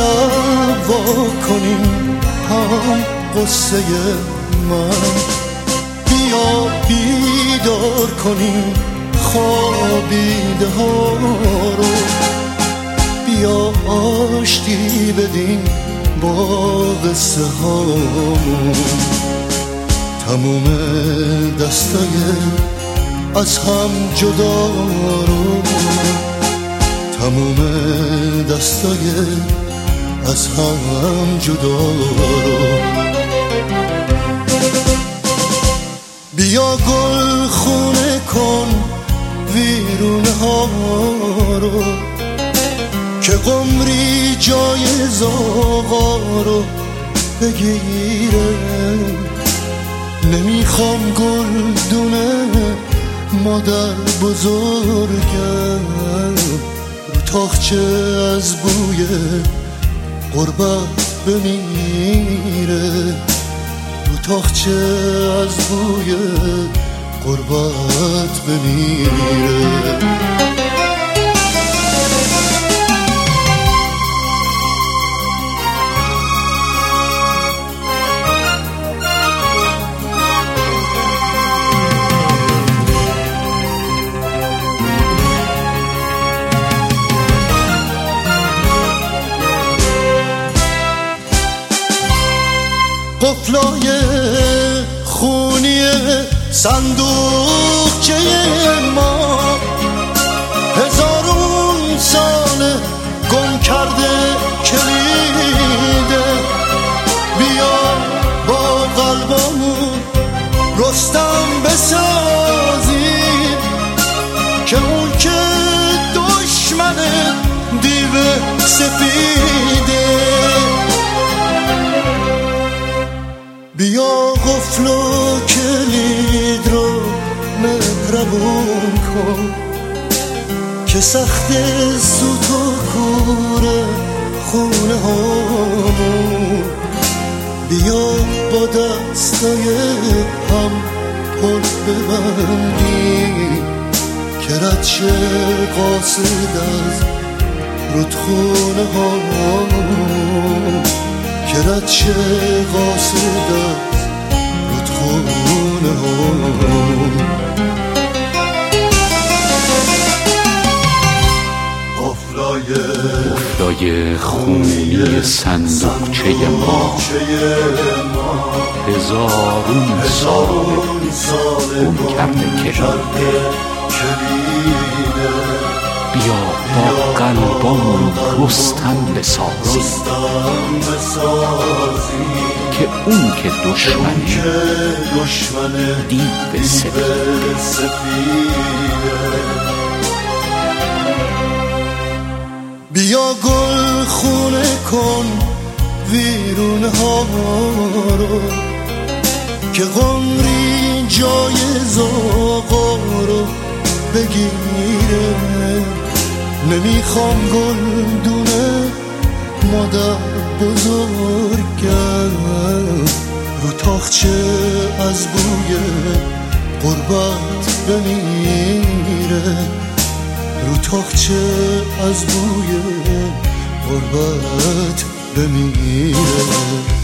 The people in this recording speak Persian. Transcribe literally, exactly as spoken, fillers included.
لب وا کنیم هم قصه من، بیا بیدار کنیم خوابیده ها رو، بیا آشتی بدیم با قصه هامون. تموم دستای از هم جدا رو، تموم دستای از هم جدا رو. بیا گل خونه کن ویرونه ها رو، که قمری جای زاغا رو بگیره. نمیخوام گلدونه مادر بزرگم، رو تاخچه از بوی غربت بمیره، رو تاخچه از بوی غربت بمیره. قفلای خونی صندوقچه ما هزارون سال گم کرده کلیده. بیا با قلبمون رستم بسازیم، که اون که دشمن دیو سفیده. بیا قفل و کلید رو مهربون کن، که سخت سوت و کوره خونه هامون. بیا با دستای هم پل ببندیم، که رد شه قاصد از رودخونه هامون، که رد شه قاصد از رودخونه هامون. قفلای خونی صندوقچه ما هزارون سال گم کرده کلیده. بیا با قلبامون رستم بسازیم، که اون که دشمن دیو سفیده. بیا گل خونه کن ویرونه ها رو، که قمری جای زاغا رو بگیره. نمیخوام گلدونه مادر بزرگم، رو تاخچه از بوی غربت بمیره، رو تاخچه از بوی غربت بمیره.